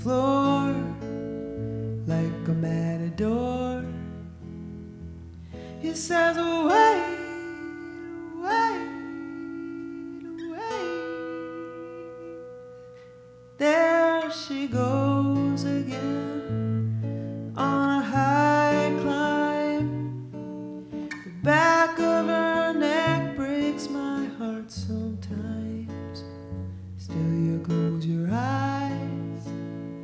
floor like a matador. He says, wait, wait, wait. There she goes.